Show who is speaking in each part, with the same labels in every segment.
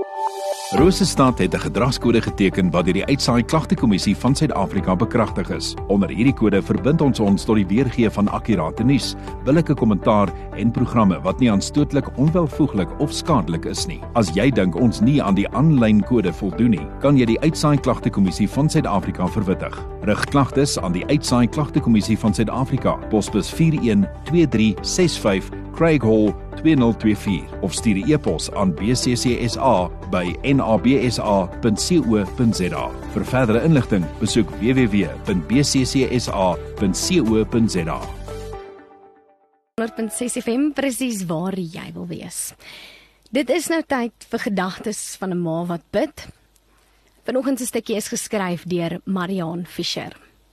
Speaker 1: Rosestad het 'n gedragskode geteken wat deur die Uitsaai Klagtekommissie van Suid-Afrika bekragtig is. Onder hierdie kode verbind ons tot die weergee van akkurate nuus, billike kommentaar en programme wat nie aanstootlik, onwelvoeglik of skadelik is nie. As jy dink ons nie aan die aanlyn kode voldoen nie, kan jy die Uitsaai Klagtekommissie van Suid-Afrika verwittig. Rig klagtes aan die Uitsaai Klagtekommissie van Suid-Afrika, posbus 412365 Craig Hall 2024 of stuur 'n e-pos aan bccsa@nabsa.co.za. Vir verdere inligting, besoek www.bccsa.co.za.
Speaker 2: 100.6 FM, presies waar jy wil wees. Dit is nou tyd vir gedagtes van 'n ma wat bid. Vanoggend se stukkie is geskryf deur Marianne Fisher.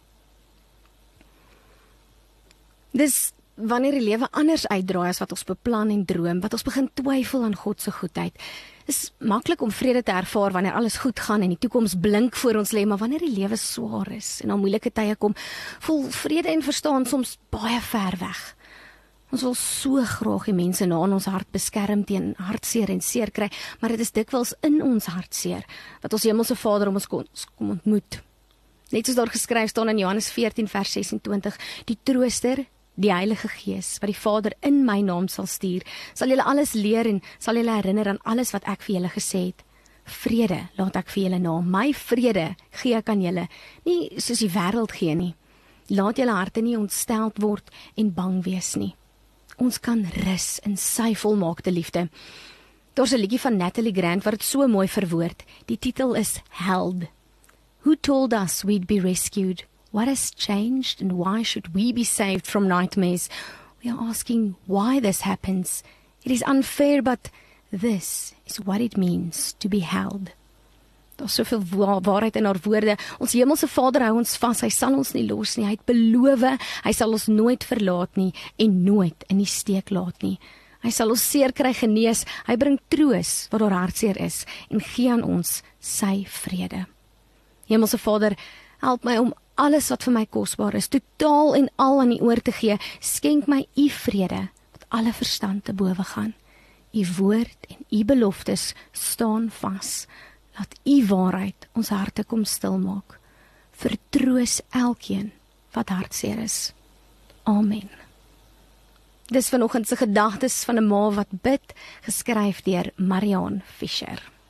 Speaker 2: Dis wanneer die lewe anders uitdraai as wat ons beplan en droom, wat ons begin twyfel aan God se goedheid. Is maklik om vrede te ervaar wanneer alles goed gaan en die toekoms blink voor ons lê, maar wanneer die lewe swaar is en al moeilike tye kom, voel vrede en verstaan soms baie ver weg. Ons wil so graag die mense na in ons hart beskerm teen hartseer en seer kry, maar dit is dikwels in ons hartseer wat ons Hemelse Vader om ons kom ontmoet. Net soos daar geskryf staan in Johannes 14 vers 26, die Trooster, die Heilige Gees, wat die Vader in my naam sal stuur, sal julle alles leer en sal julle herinner aan alles wat ek vir julle gesê het. Vrede laat ek vir julle na, my vrede gee ek aan julle, nie soos die wêreld gee nie. Laat julle harte nie ontsteld word en bang wees nie. Ons kan rus in sy volmaakte liefde. Daar's 'n liedjie van Natalie Grant wat dit so mooi verwoord. Die titel is Held. Who told us we'd be rescued? What has changed and why should we be saved from nightmares? We are asking why this happens. It is unfair, but this is what it means to be held. Daar's soveel waarheid in haar woorde. Ons Hemelse Vader hou ons vas. Hy sal ons nie los nie. Hy het beloof, hy sal ons nooit verlaat nie en nooit in die steek laat nie. Hy sal ons seer kry genees. Hy bring troos waar daar hartseer is en gee aan ons sy vrede. Hemelse Vader, help my om alles wat vir my kosbaar is, totaal en al aan U oor te gee. Skenk my U vrede, wat alle verstand te bowe gaan. U woord en U beloftes staan vas. Laat U waarheid ons harte kom stil maak. Vertroos elkeen wat hartseer is. Amen. Dis vanoggend se gedagtes van 'n ma wat bid, geskryf deur Marianne Fisher.